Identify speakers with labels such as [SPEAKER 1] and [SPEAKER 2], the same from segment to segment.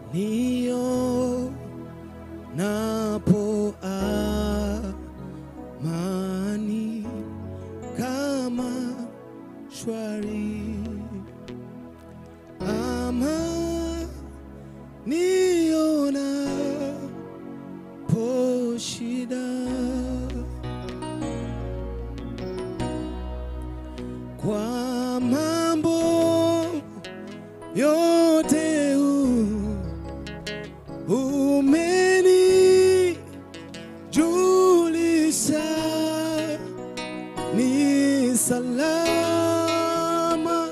[SPEAKER 1] Nio napo amani kama shwari, ama niona po shida, kwa mambo yote umenijulisha, ni salama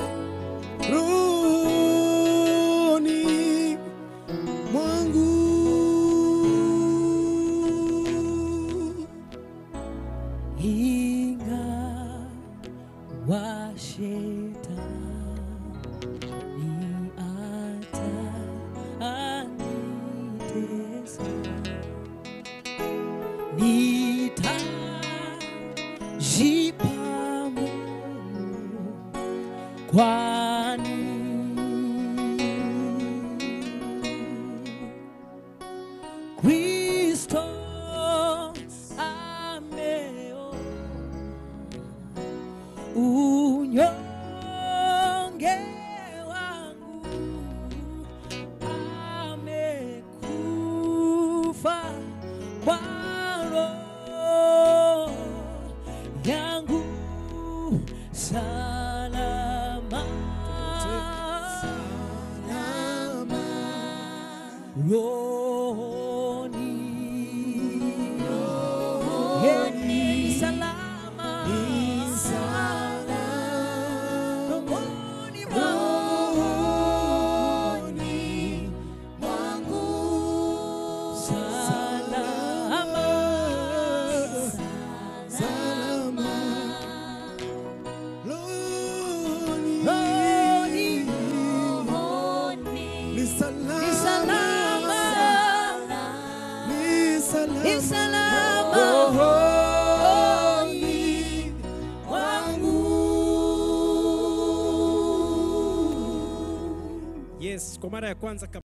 [SPEAKER 1] rohoni mwangu.
[SPEAKER 2] Ingawa shetani atanitesa, nitajipa moyo, kwani Kristo ameona unyonge wangu, amekufa kwa roho yangu, salama rohoni, salama rohoni mwangu, salama
[SPEAKER 1] rohoni mwangu.
[SPEAKER 3] Yes, kwa mara ya kwanza